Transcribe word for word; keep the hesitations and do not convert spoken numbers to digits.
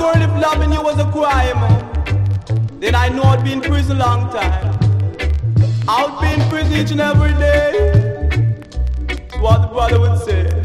girl, if loving you was a crime, then I know I'd be in prison a long time. I'd be in prison each and every day. That's what the brother would say.